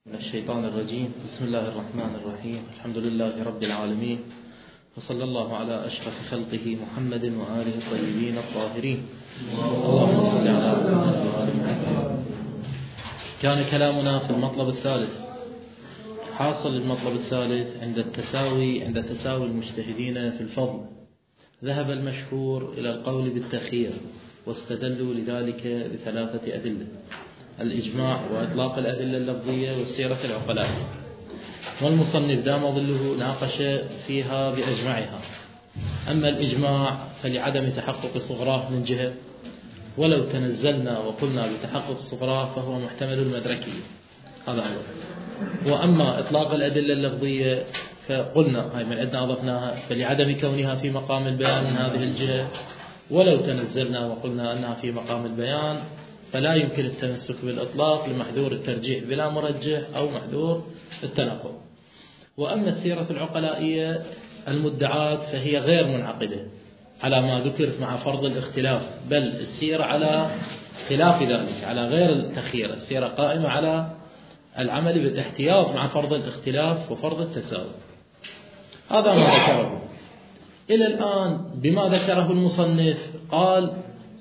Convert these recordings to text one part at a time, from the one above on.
من الشيطان الرجيم. بسم الله الرحمن الرحيم. الحمد لله رب العالمين، وصلى الله على أشرف خلقه محمد وآله الطيبين الطاهرين. اللهم صل على محمد وآل محمد. كان كلامنا في المطلب الثالث. حاصل المطلب الثالث عند تساوي المجتهدين في الفضل. ذهب المشهور إلى القول بالتخيير، واستدلوا لذلك بثلاثة أدلة: الإجماع وإطلاق الأدلة اللفظية والسيرة العقلائية. والمصنف دام ظله ناقش فيها بأجمعها. أما الإجماع فلعدم تحقق صغراه من جهة، ولو تنزلنا وقلنا بتحقق صغراه فهو محتمل المدركية، هذا هو. وأما إطلاق الأدلة اللفظية فقلنا هاي من عندنا أضفناها فلعدم كونها في مقام البيان من هذه الجهة، ولو تنزلنا وقلنا أنها في مقام البيان فلا يمكن التمسك بالإطلاق لمحذور الترجيح بلا مرجح أو محذور التناقض. وأما السيرة العقلائية المدعاة فهي غير منعقدة على ما ذكر مع فرض الاختلاف، بل السيرة على خلاف ذلك، على غير التخيير. السيرة قائمة على العمل بالاحتياط مع فرض الاختلاف وفرض التساوي. هذا ما ذكره إلى الآن. بما ذكره المصنف قال: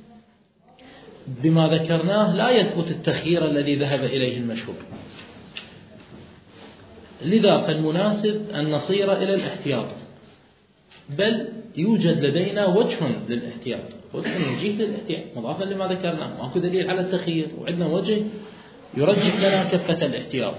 بما ذكرناه لا يثبت التخيير الذي ذهب إليه المشهور، لذا فالمناسب أن نصير إلى الاحتياط، بل يوجد لدينا وجه للاحتياط، وجه وجيه للاحتياط مضافا لما ذكرناه. ماكو دليل على التخيير وعندنا وجه يرجح لنا كفة الاحتياط.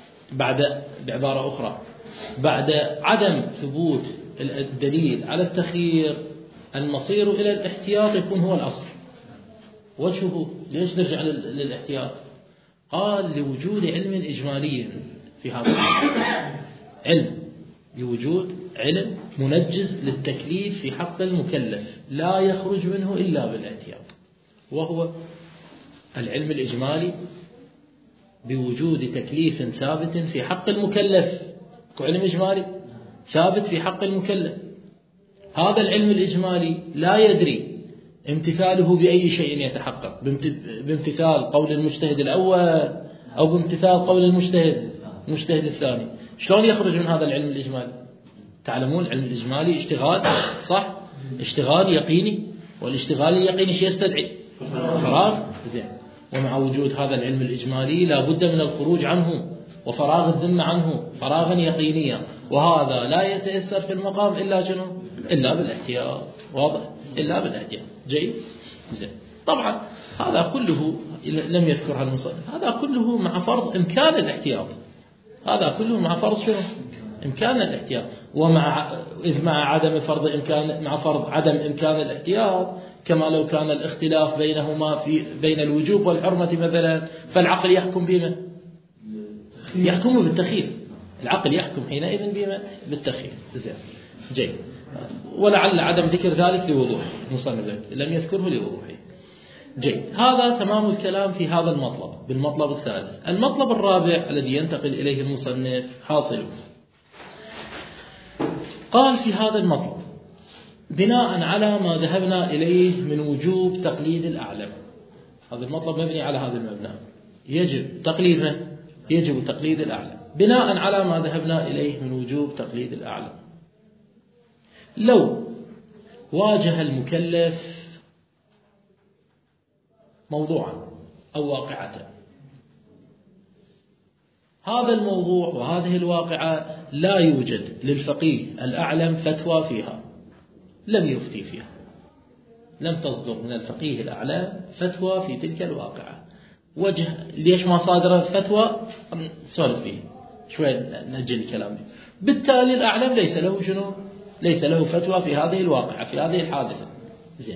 بعبارة أخرى، بعد عدم ثبوت الدليل على التخيير المصير إلى الاحتياط يكون هو الأصل. وجهه ليش نرجع للاحتياط؟ قال: لوجود علم إجمالي في هذا علم، لوجود علم منجز للتكليف في حق المكلف لا يخرج منه إلا بالاحتياط، وهو العلم الإجمالي بوجود تكليف ثابت في حق المكلف. علم إجمالي ثابت في حق المكلف، هذا العلم الإجمالي لا يدري امتثاله بأي شيء يتحقق، بامتثال قول المجتهد الأول أو بامتثال قول المجتهد الثاني. شلون يخرج من هذا العلم الإجمالي؟ تعلمون العلم الإجمالي اشتغال، صح؟ اشتغال يقيني، والاشتغال اليقيني شيء يستدعي فراغ. زين، ومع وجود هذا العلم الإجمالي لا بد من الخروج عنه وفراغ الذمة عنه فراغا يقينيا، وهذا لا يتيسر في المقام إلا شنو؟ إلا بالاحتياط. واضح؟ إلا بالاحتياط. جيد؟ زين. طبعا هذا كله لم يذكرها المصنف، هذا كله مع فرض إمكان الاحتياط. هذا كله مع فرض شنو؟ إمكان الاحتياط. مع فرض عدم إمكان الاحتياط، كما لو كان الاختلاف بينهما بين الوجوب والحرمة مثلا، فالعقل يحكم بما يحكم بالتخيير. العقل يحكم حينئذ بما بالتخيير. زين. جيد. ولعل عدم ذكر ذلك لوضوحه، المصنف لم يذكره لوضوحه. جيد. هذا تمام الكلام في هذا المطلب. بالمطلب الثالث، المطلب الرابع الذي ينتقل إليه المصنف حاصل. قال في هذا المطلب: بناء على ما ذهبنا إليه من وجوب تقليد الأعلم. هذا المطلب مبني على هذا المبنى، يجب تقليد الأعلم. بناء على ما ذهبنا إليه من وجوب تقليد الأعلم، لو واجه المكلف موضوعا أو واقعة، هذا الموضوع وهذه الواقعة لا يوجد للفقيه الأعلم فتوى فيها، لم يفتي فيها، لم تصدر من الفقيه الأعلم فتوى في تلك الواقعة. وجه ليش ما صادرت فتوى نسولف فيه شوي، نأجل الكلام. بالتالي الأعلم ليس له فتوى في هذه الواقعة، في هذه الحادثة. زين.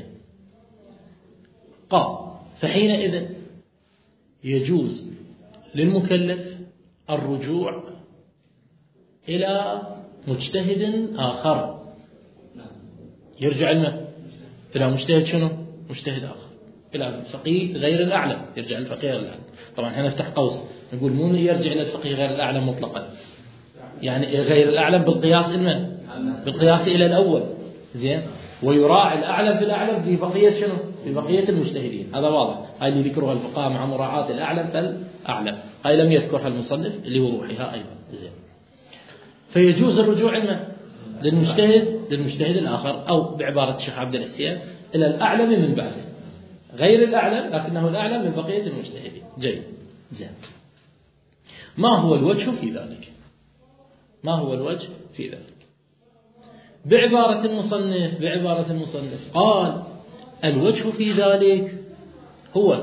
قال: فحينئذ يجوز للمكلف الرجوع إلى مجتهد آخر. يرجع إلى مجتهد مجتهد آخر، إلى الفقيه غير الأعلم. يرجع الفقيه غير الأعلم. طبعا هنا نفتح قوس، نقول مو يرجع إلى الفقيه غير الأعلم مطلقا، يعني غير الأعلم بالقياس إلى الأول. زين. ويراعي الأعلم في الأعلم في بقية المجتهدين. هذا واضح، هاي اللي ذكرها الفقهاء مع مراعاة الأعلم فالأعلم. هاي لم يذكرها المصنف لوضوحها أيضا. زين. فيجوز الرجوع للمجتهد الآخر، أو بعبارة الشيخ عبد الحسين إلى الأعلم من بعده، غير الأعلم لكنه الأعلم من بقية المجتهدين. جيد. زين. ما هو الوجه في ذلك؟ ما هو الوجه في ذلك؟ بعبارة المصنف قال الوجه في ذلك هو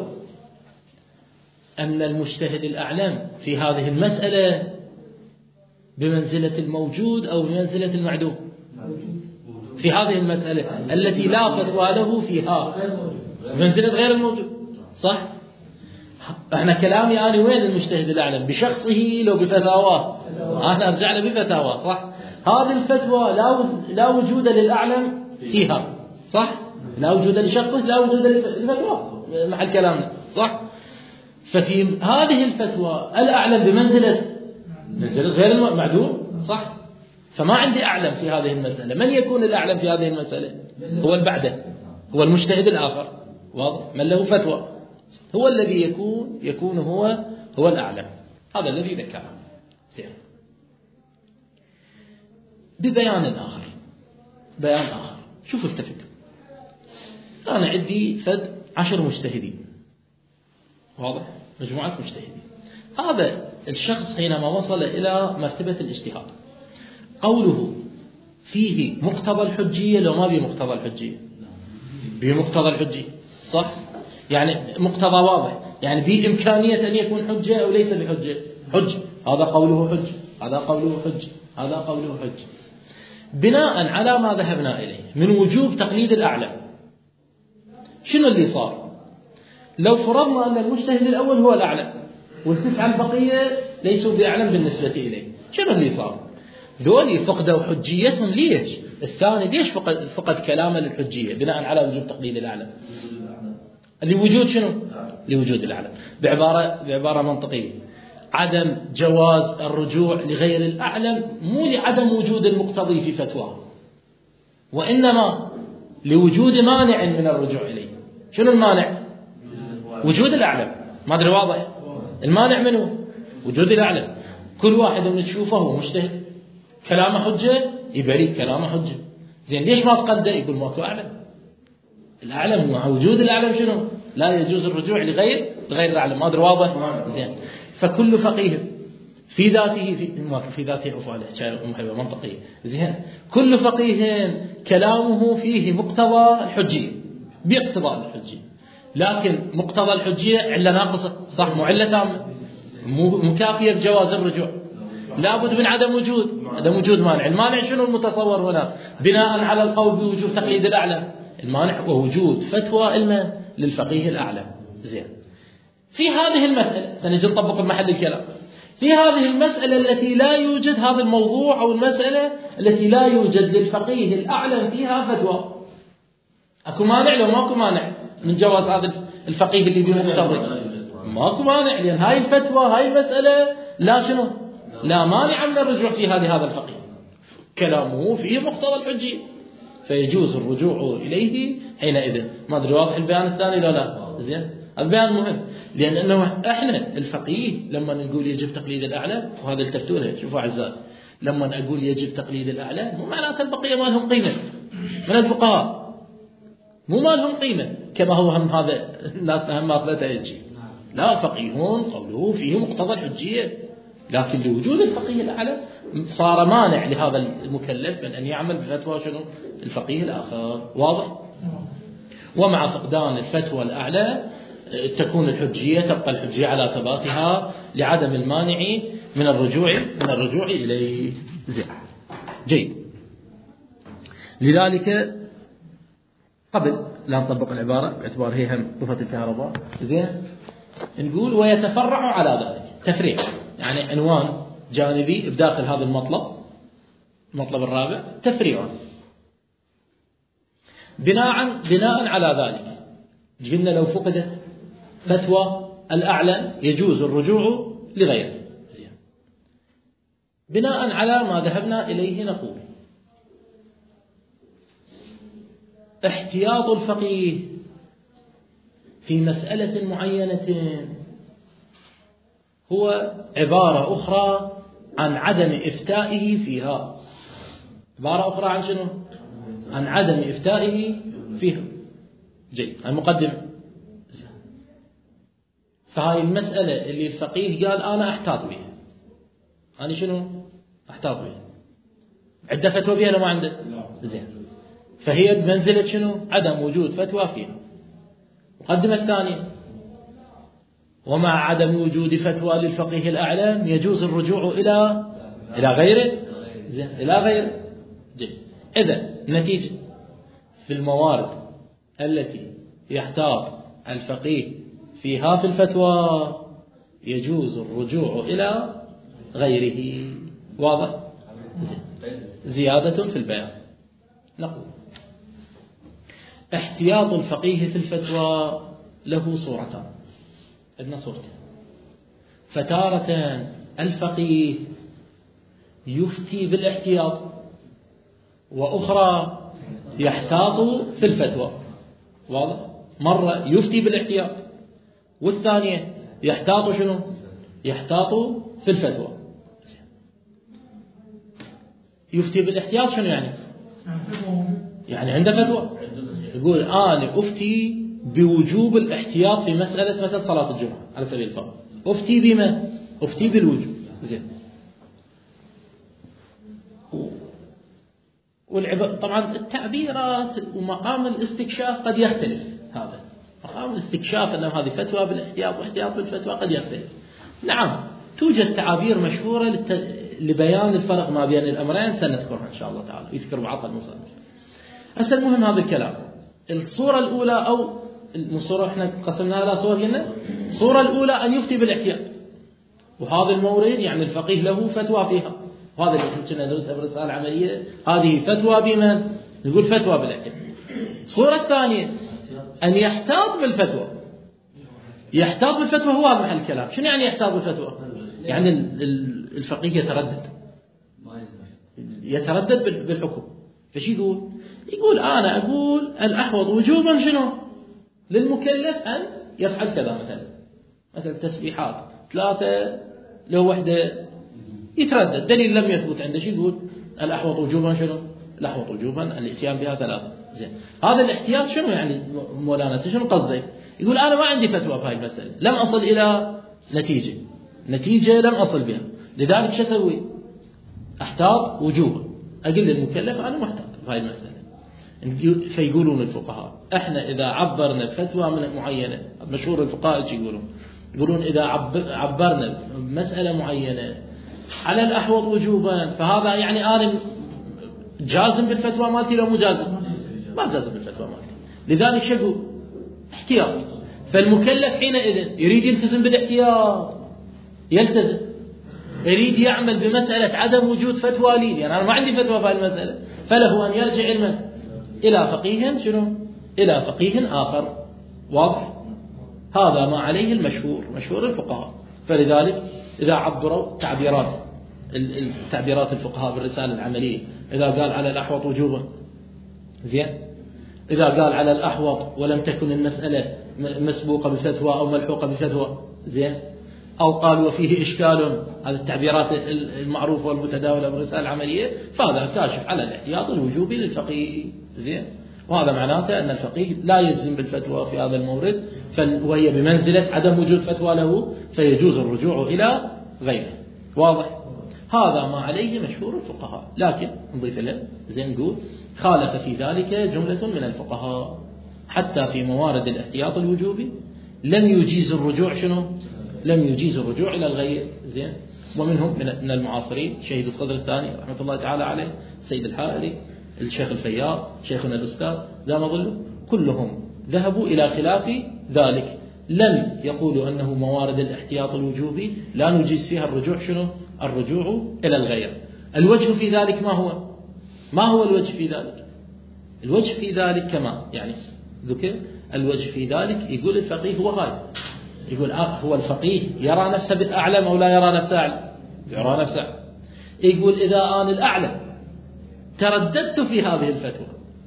أن المجتهد الأعلم في هذه المسألة بمنزلة الموجود أو بمنزلة المعدوم في هذه المسألة التي لا فتوى له فيها، بمنزلة غير الموجود. صح؟ احنا كلامي أنا وين المجتهد الأعلم؟ بشخصه لو بفتاواه، أنا أرجع له بفتاواه. صح؟ هذه الفتوى لا وجود للأعلم فيها. صح؟ لا وجود لشخصه، لا وجود للفتوى مع كلامنا. صح؟ ففي هذه الفتوى الأعلم بمنزلة غير المعدوم. صح؟ فما عندي أعلم في هذه المسألة. من يكون الأعلم في هذه المسألة؟ هو البعده، هو المجتهد الآخر. واضح؟ من له فتوى هو الذي يكون هو الأعلم. هذا الذي ذكره. زين. ببيان آخر، بيان آخر. شوفوا اتفق، أنا عندي 10 مجتهدين. واضح؟ مجموعة مجتهدين. هذا الشخص حينما وصل إلى مرتبة الاجتهاد قوله فيه مقتضى الحجية لو ما بمقتضى الحجية؟ بمقتضى الحجية. صح؟ يعني مقتضى واضح، يعني بإمكانية أن يكون حجة أو ليس بحجة. حج، هذا قوله حج، هذا قوله حج، هذا قوله حج. بناء على ما ذهبنا إليه من وجوب تقليد الأعلم، شنو اللي صار؟ لو فرضنا أن المجتهد الأول هو الأعلم والتسعة البقية ليسوا بأعلم بالنسبة إليه، شنو اللي صار؟ ذولي فقدوا حجيتهم. ليش؟ الثاني ليش فقد كلامه للحجية بناء على وجوب تقليد الأعلم؟ لوجود شنو؟ لوجود الأعلم. بعبارة منطقية، عدم جواز الرجوع لغير الأعلم مو لعدم وجود المقتضي في فتواه، وإنما لوجود مانع من الرجوع إليه. شنو المانع؟ وجود الأعلم. ما أدري واضح؟ المانع منه وجود الأعلم. كل واحد من تشوفه هو مجتهد كلامه حجة يبريد كلامه حجة. زين، ليش ما تقدر؟ يقول ماكو أعلم. الأعلم مع وجود الأعلم شنو؟ لا يجوز الرجوع لغير الأعلم. ما أدري واضح؟ زين. فكل فقيه في ذاته عفوا منطقية. زين، كل فقيه كلامه فيه مقتضى الحجية باقتضاء الحجية، لكن مقتضى الحجية علة ناقصة. صح؟ مو علة تامة، مو كافية بجواز الرجوع. لابد من عدم وجود مانع. المانع شنو المتصور هنا بناء على القول بوجوب تقليد الأعلى؟ المانع هو وجود فتوى للفقيه الأعلى. زين، في هذه المسألة سنجي نطبق بمحل الكلام. في هذه المسألة التي لا يوجد هذا الموضوع أو المسألة التي لا يوجد للفقيه الأعلى فيها فتوى، أكو مانع لو ماكو مانع من جواز هذا الفقيه اللي بمقتضي؟ ماكو مانع، لأن هاي الفتوى هاي المسألة لا مانع من الرجوع في هذا الفقيه، كلامه فيه مقتضى الحجية، فيجوز الرجوع إليه حينئذ. ما أدري واضح البيان الثاني لو لا؟ زين، البيان مهم، لأنه إحنا الفقيه لما نقول يجب تقليد الأعلى، وهذا التفتونه شوفوا أعزائي، لما أقول يجب تقليد الأعلى مو معناته البقية ما لهم قيمة من الفقهاء، مو ما لهم قيمة كما هو هم هذا الناس هم ماخذتها يجي. لا، فقيهون قوله فيه مقتضى الحجية، لكن لوجود الفقيه الأعلى صار مانع لهذا المكلف من أن يعمل بفتوى شنو؟ الفقيه الآخر. واضح؟ ومع فقدان الفتوى الأعلى تكون الحجية، تبقى الحجية على ثباتها لعدم المانع من الرجوع إليه. جيد. لذلك قبل لا نطبق العبارة باعتبار هي هم رفة الكهرباء، زين، نقول ويتفرع على ذلك تفريع، يعني عنوان جانبي بداخل هذا المطلب الرابع، تفريع. بناء على ذلك قلنا لو فقدت فتوى الأعلى يجوز الرجوع لغيره. بناء على ما ذهبنا إليه نقول احتياط الفقيه في مسألة معينة هو عبارة أخرى عن عدم إفتائه فيها. عبارة أخرى عن شنو؟ عن عدم إفتائه فيها. جيد، المقدمة. فهاي المسألة اللي الفقيه قال أنا أحتاط بها، أنا شنو أحتاط بها؟ عنده فتوى بها ولا ما عنده؟ زين، فهي بمنزلة شنو؟ عدم وجود فتوى فيها. المقدمة الثانية: ومع عدم وجود فتوى للفقيه الأعلم يجوز الرجوع إلى غيره. زين، إلى غيره. جيد، إذا النتيجة في الموارد التي يحتاط الفقيه فيها في الفتوى يجوز الرجوع إلى غيره. واضح؟ زيادة في البيان. نقول احتياط الفقيه في الفتوى له صورتان، عندنا صورتين. فتارة الفقيه يفتي بالاحتياط، وأخرى يحتاط في الفتوى. واضح؟ مرة يفتي بالاحتياط، والثانية يحتاط شنو؟ يحتاط في الفتوى. يفتي بالاحتياط شنو يعني؟ يعني عنده فتوى، يقول أنا أفتي بوجوب الاحتياط في مسألة مثل صلاة الجمعة على سبيل الفرض. أفتي بما؟ أفتي بالوجوب. زين. طبعا التعبيرات ومقام الاستكشاف قد يختلف. هذا مقام الاستكشاف أن هذه فتوى بالاحتياط واحتياط بالفتوى قد يختلف. نعم، توجد تعابير مشهورة لبيان الفرق ما بين الأمرين، سنذكرها إن شاء الله تعالى، يذكر بعض المصنف. هسه المهم هذا الكلام. الصورة الأولى أو الصورة احنا قسمناها إلى صور قلنا. الصورة الأولى أن يفتي بالاحتياط، وهذا المورد يعني الفقيه له فتوى فيها، وهذا اللي كنا ندرسها بالرسالة العملية. هذه فتوى بمن؟ نقول فتوى بالاحتياط. الصورة الثانية أن يحتاط بالفتوى. يحتاط بالفتوى هو هذا محل الكلام. شنو يعني يحتاط بالفتوى؟ يعني الفقيه يتردد بالحكم. فش يقول؟ يقول أنا أقول الأحوط وجوبا شنو للمكلف أن يفعل كذا، مثلا تسبيحات 3 لو وحدة يتردد، دليل لم يثبت عنده. شو يقول؟ الأحوط وجوبا شنو؟ الأحوط وجوبا الاتيان بها 3. زين، هذا الاحتياط شنو يعني مولانا؟ شنو قصده؟ يقول أنا ما عندي فتوى في هاي المسألة، لم أصل إلى نتيجة لم أصل بها، لذلك شو أسوي؟ أحتاط وجوبا، أقول للمكلف أنا محتاط في هاي المسألة. فيقولون الفقهاء احنا إذا عبرنا فتوى من معينة، مشهور الفقهاء يقولون إذا عبرنا مسألة معينة على الأحوط وجوبا، فهذا يعني أنا جازم بالفتوى مالتي لو مو جازم؟ ما جازم بالفتوى مالتي. لذلك شو احتياط. فالمكلف حينئذ يريد يلتزم بالاحتياط، يلتزم، يريد يعمل بمسألة عدم وجود فتوى لي، يعني أنا ما عندي فتوى في المسألة، فله أن يرجع إلى فقيه شنو؟ إلى فقيه آخر. واضح؟ هذا ما عليه مشهور الفقهاء. فلذلك إذا عبروا التعبيرات الفقهاء بالرسالة العملية، إذا قال على الأحوط وجوبا، زين، إذا قال على الأحوط ولم تكن المسألة مسبوقة بفتوى أو ملحوقة بفتوى، زين، أو قال وفيه إشكال، هذه التعبيرات المعروفة والمتداولة بالرسالة العملية، فهذا كاشف على الاحتياط الوجوبي للفقيه. زين، وهذا معناته أن الفقيه لا يجزم بالفتوى في هذا المورد، وهي بمنزلة عدم وجود فتوى له، فيجوز الرجوع إلى غيره. واضح؟ هذا ما عليه مشهور الفقهاء. لكن نضيف له، زين، نقول خالف في ذلك جملة من الفقهاء، حتى في موارد الاحتياط الوجوبي لم يجيز الرجوع شنو؟ لم يجيز الرجوع إلى الغير. زين، ومنهم من المعاصرين شهيد الصدر الثاني رحمة الله تعالى عليه، سيد الحائري، الشيخ الفياض، شيخنا الأستاذ دام ظله، كلهم ذهبوا إلى خلاف ذلك. لم يقولوا أنه موارد الاحتياط الوجوبي لا نجيز فيها الرجوع شنو؟ الرجوع إلى الغير. الوجه في ذلك ما هو الوجه في ذلك؟ الوجه في ذلك كما يعني ذكر، الوجه في ذلك يقول الفقيه هو هاي، يقول هو الفقيه يرى نفسه بالأعلم أو لا يرى نفسه أعلم؟ يرى نفسه أعلم. يقول إذا أنا الأعلم ترددت في هذه الفتوى،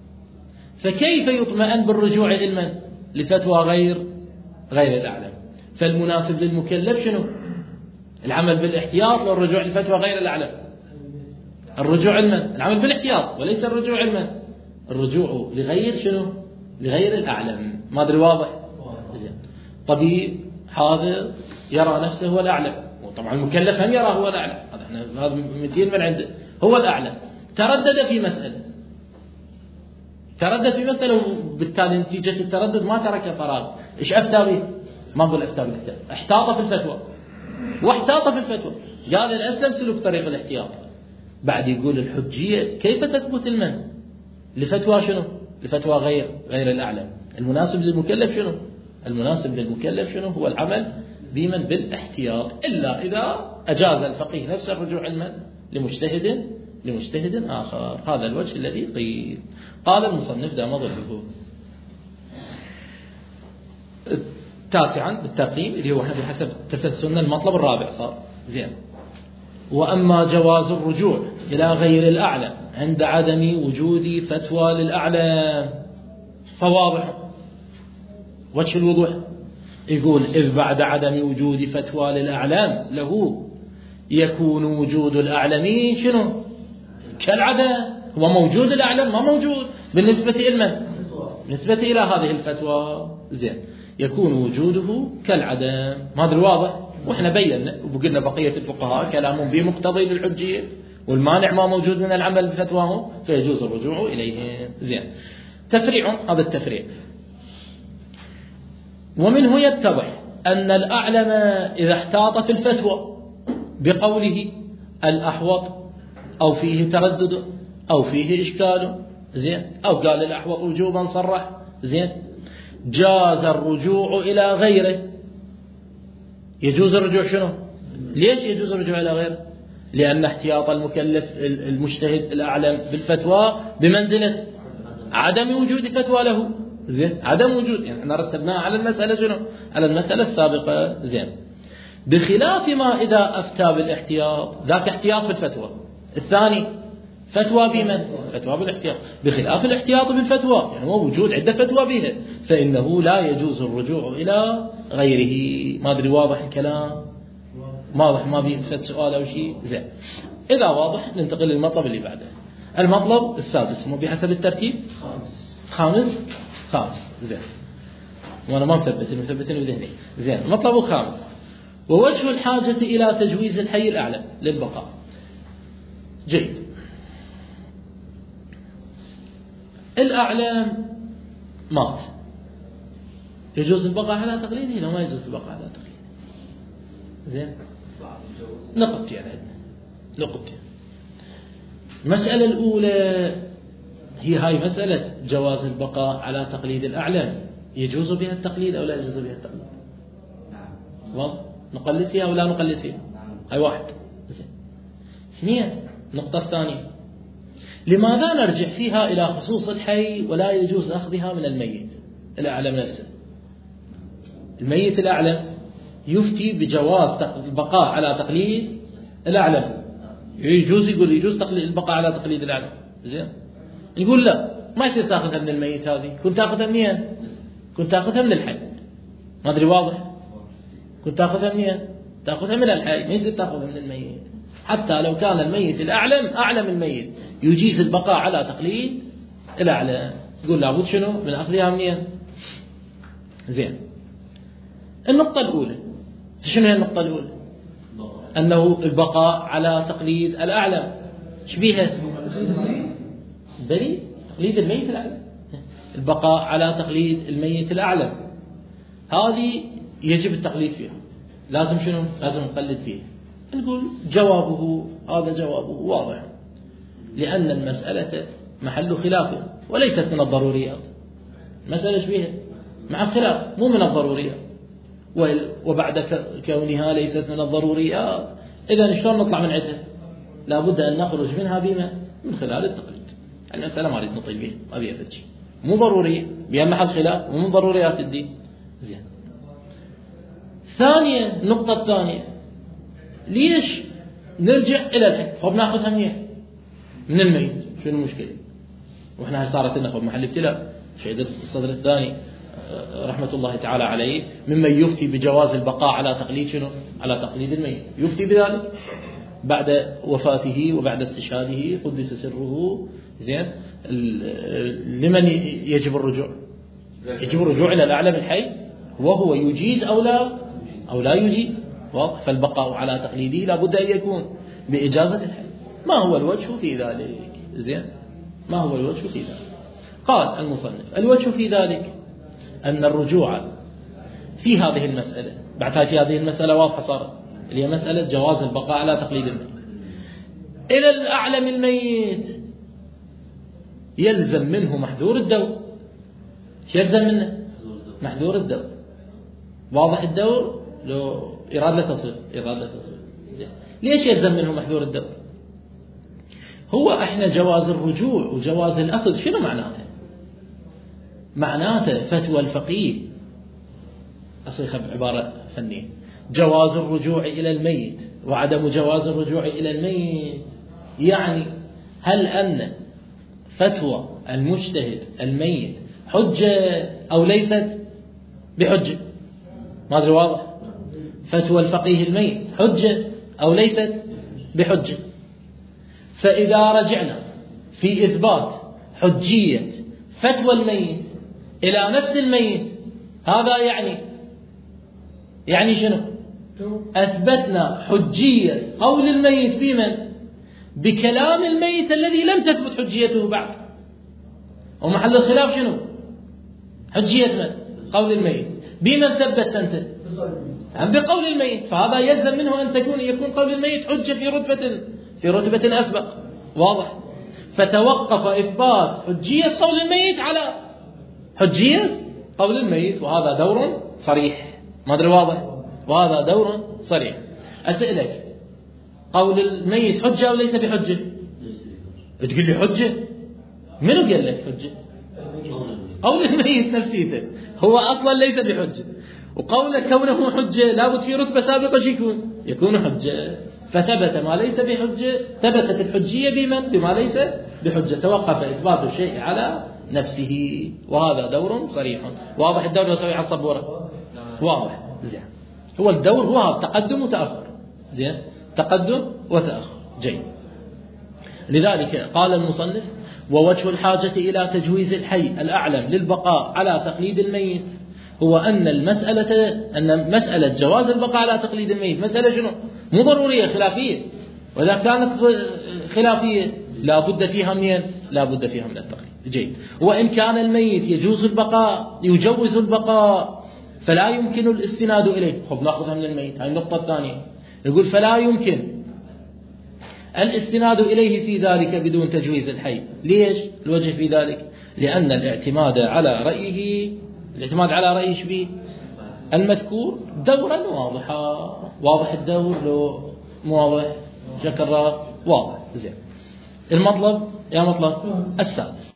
فكيف يطمئن بالرجوع لفتوى غير الأعلم؟ فالمناسب للمكلف شنو؟ العمل بالاحتياط للرجوع لفتوى غير الأعلم. الرجوع علما، العمل بالاحتياط وليس الرجوع علما. الرجوع لغير شنو؟ لغير الأعلم. ما أدري واضح؟ زين. طبيب حاضر يرى نفسه هو الأعلم، وطبعا المكلف هم يرى هو الأعلم، هذا مثيل من عنده هو الأعلم. تردد في مسألة وبالتالي نتيجة التردد ما ترك فراغ. إيش أفتى به؟ ما أقول أفتى بالكتاب، احتاط في الفتوى واحتاط في الفتوى. قال الأسلم سلوك طريق الاحتياط. بعد يقول الحجية كيف تثبت المن لفتوى شنو؟ لفتوى غير الأعلم. المناسب للمكلف شنو؟ المناسب للمكلف شنو؟ هو العمل بمن بالاحتياط، إلا إذا أجاز الفقيه نفس الرجوع علما لمجتهد آخر. هذا الوجه الذي قيل. قال المصنف دام ظله. تاسعا بالتقييم اللي هو بحسب تسلسلنا المطلب الرابع صار زين. وأما جواز الرجوع إلى غير الأعلم عند عدم وجود فتوى للأعلم فواضح. وجه الوضوح يقول إذ بعد عدم وجود فتوى للأعلم له يكون وجود الأعلم شنو؟ كالعدم. هو موجود الأعلم ما موجود بالنسبة إلى بالنسبة إلى هذه الفتوى. زين. يكون وجوده كالعدم. ما أدري واضح؟ وإحنا بينا وقلنا بقية الفقهاء كلامهم بمقتضي للحجية، والمانع ما موجود من العمل بفتواهم فيجوز الرجوع إليهم. زين. تفريع. هذا التفريع. ومنه يتضح أن الأعلم إذا احتاط في الفتوى بقوله الأحوط أو فيه تردد أو فيه إشكال زين، أو قال الأحوط وجوبا صرح زين، جاز الرجوع إلى غيره. يجوز الرجوع شنو؟ ليش يجوز الرجوع إلى غيره؟ لأن احتياط المكلف المجتهد الأعلم بالفتوى بمنزلة عدم وجود فتوى له. زين. عدم وجود، يعني احنا رتبناها على المسألة شنو؟ على المسألة السابقة. زين. بخلاف ما إذا أفتى بالاحتياط، ذاك احتياط في الفتوى. الثاني فتوى بمن؟ فتوى بالاحتياط. بخلاف الاحتياط بالفتوى، يعني هو وجود عدة فتوى بها، فإنه لا يجوز الرجوع إلى غيره. ما أدري واضح الكلام؟ واضح؟ ما بيفت سؤال أو شيء؟ زين. إذا واضح ننتقل للمطلب اللي بعده. المطلب السادس مو بحسب الترتيب؟ خامس. زين. وأنا ما مثبتني بذهني. زين. المطلب الخامس ووجه الحاجة إلى تجويز الحي الأعلى للبقاء. جيد. الأعلام مات، يجوز البقاء على تقليده لو ما يجوز البقاء على تقليده. زين. نقطتين عندنا، نقطتين. المسألة الأولى هي هاي مسألة جواز البقاء على تقليد الأعلام. يجوز بها التقليد أو لا يجوز بها التقليد؟ واضح؟ نقلد فيها أو لا نقلد فيها؟ هاي واحد. زين. اثنين. النقطة الثانية، لماذا نرجع فيها إلى خصوص الحي ولا يجوز أخذها من الميت الأعلم نفسه؟ الميت الأعلم يفتي بجواز البقاء على تقليد الأعلم. يجوز، يقول يجوز البقاء على تقليد الأعلم. زين. يقول لا، ما يصير تأخذها من الميت. هذه كنت تأخذها منين؟ كنت تأخذها من الحي. ما أدري واضح؟ كنت تأخذها منين؟ تأخذها من الحي، ما يصير تأخذها من الميت. حتى لو كان الميت الأعلم أعلم الميت يجيز البقاء على تقليد الأعلم. يقول لابد شنو من أخذها منين؟ زين. النقطة الأولى شنو هي النقطة الأولى؟ أنه البقاء على تقليد الأعلم شبيهة بريء تقليد الميت الأعلم. البقاء على تقليد الميت الأعلم هذه يجب التقليد فيها. لازم شنو؟ لازم نقلد فيها. نقول جوابه، هذا جوابه واضح، لأن المسألة محل خلاف وليست من الضروريات. مسألة شبيهة مع الخلاف، مو من الضروريات. وبعد كونها ليست من الضروريات، إذا شلون نطلع من عندها؟ لابد أن نخرج منها بما من خلال التقليد. المسألة ما أريد نطيب بها، ما بيها فتشي، مو ضرورية، بها محل خلاف ومن ضروريات الدين. زين. ثانيا، النقطة الثانية، ليش نرجع إلى الحي؟ خب ناخذها منين؟ من الميت. شنو المشكلة؟ وإحنا هاي صارت لنا خب محل ابتلاء. شيء الصدر الثاني رحمة الله تعالى عليه ممن يفتي بجواز البقاء على تقليد شنو؟ على تقليد الميت، يفتي بذلك بعد وفاته وبعد استشهاده قدس سره. زين، لمن يجب الرجوع؟ يجب الرجوع إلى الأعلم الحي، وهو يجيز أو لا يجيز. فالبقاء على تقليده لا بد أن يكون بإجازة الحي. ما هو الوجه في ذلك؟ زين، ما هو الوجه في ذلك؟ قال المصنف: الوجه في ذلك أن الرجوع في هذه المسألة، بعدها في هذه المسألة واضحة صارت، اللي هي مسألة جواز البقاء على تقليد الميت، إلى الأعلم الميت يلزم منه محذور الدور. يلزم منه محذور الدور. واضح الدور؟ لو إرادة تصير ليش يلزم منه محذور الدور؟ هو احنا جواز الرجوع وجواز الأخذ شنو معناته؟ معناته فتوى الفقيه، أصيغها بعبارة فنية، جواز الرجوع إلى الميت وعدم جواز الرجوع إلى الميت، يعني هل أن فتوى المجتهد الميت حجة أو ليست بحجة؟ ما أدري واضح؟ فتوى الفقيه الميت حجة أو ليست بحجة؟ فإذا رجعنا في إثبات حجية فتوى الميت إلى نفس الميت، هذا يعني شنو؟ أثبتنا حجية قول الميت في من؟ بكلام الميت الذي لم تثبت حجيته بعد. ومحل الخلاف شنو؟ حجية من؟ قول الميت. بمن ثبت أنت؟ بقول الميت. فهذا يلزم منه أن يكون قول الميت حجة في رتبة أسبق. واضح؟ فتوقف إثبات حجية قول الميت على حجية قول الميت، وهذا دور صريح. ما أدري واضح؟ وهذا دور صريح. أسألك، قول الميت حجة أو ليس بحجة؟ تقول لي حجة. منو قال لك حجة؟ قول الميت نفسيته هو أصلا ليس بحجة، وقول كونه حجة لابد في رتبة سابقة يكون حجة. فثبت ما ليس بحجة، ثبتت الحجية بما ليس بحجة، توقف إثبات الشيء على نفسه، وهذا دور صريح. واضح الدور صريح الصبورة؟ واضح. زين، هو الدور هو تقدم وتأخر. زين، تقدم وتأخر. جيد. لذلك قال المصنف: ووجه الحاجة إلى تجويز الحي الأعلم للبقاء على تقليد الميت هو أن مسألة جواز البقاء على تقليد الميت مسألة شنو؟ مو ضرورية، خلافية. وإذا كانت خلافية لا بد فيها من التقليد. جيد. وإن كان الميت يجوز البقاء فلا يمكن الاستناد إليه. خب نأخذها من الميت، هاي النقطة الثانية. يقول فلا يمكن الاستناد إليه في ذلك بدون تجويز الحي. ليش؟ الوجه في ذلك لأن الاعتماد على رأيه شبيه المذكور دورا واضحا. واضح الدور لو مو واضح؟ شكرا واضح. زين. المطلب السادس.